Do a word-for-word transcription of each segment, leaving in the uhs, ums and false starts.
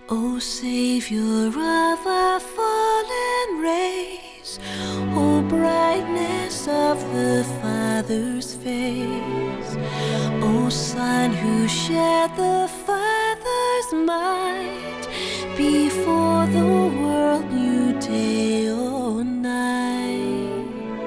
O Savior of a fallen race, O brightness of the Father's face, O Son who shared the Father's might before the world knew day or night.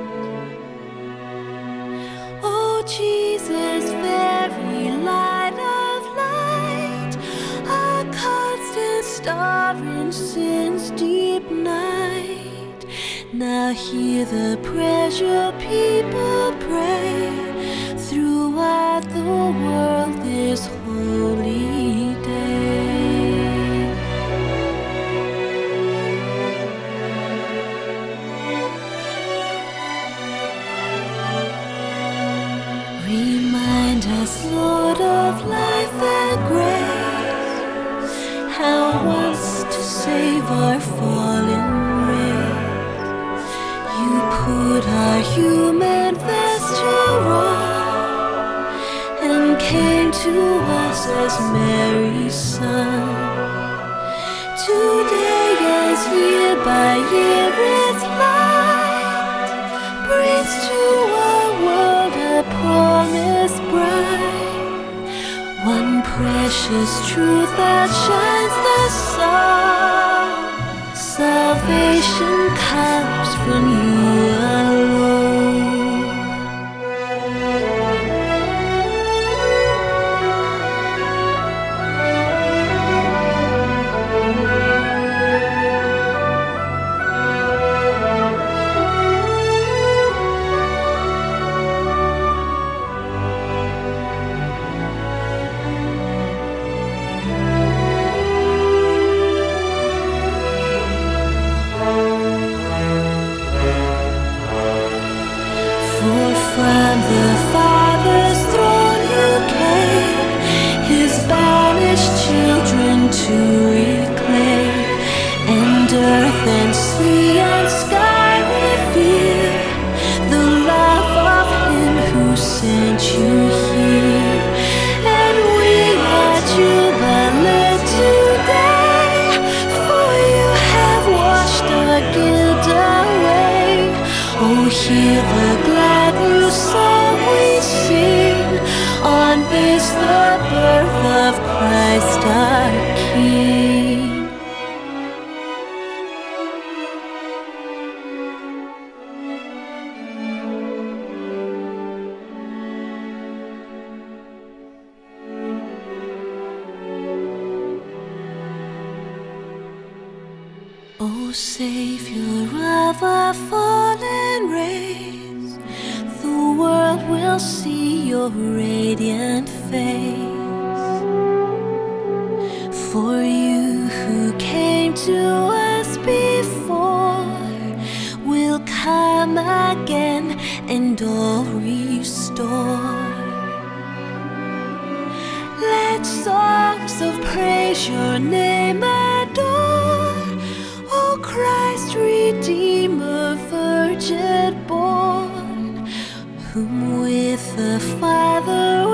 O Jesus, very light of light, a constant star in sin's deep night, now hear the pressure people pray throughout the world this holy day. Remind us, Lord of life and grace, how once to save our fallen race, you put our human vesture on and came to us as Mary's Son. Today, as year by year its light brings to our world a promised bride, one precious truth that shines the sun. Salvation comes from you alone. For from the Father's throne you came, His banished children to reclaim, and earth and sea and sky reveal the love of Him who sent you here. And we are jubilant today, for you have washed our guilt away. Oh, hear the glad new song we sing on this the birth of Christ our King. O Savior of a fallen race, the world will see your radiant face. For you who came to us before will come again and all restore. Let songs of praise your name adore, O Christ, Redeemer, Virgin born, whom with the Father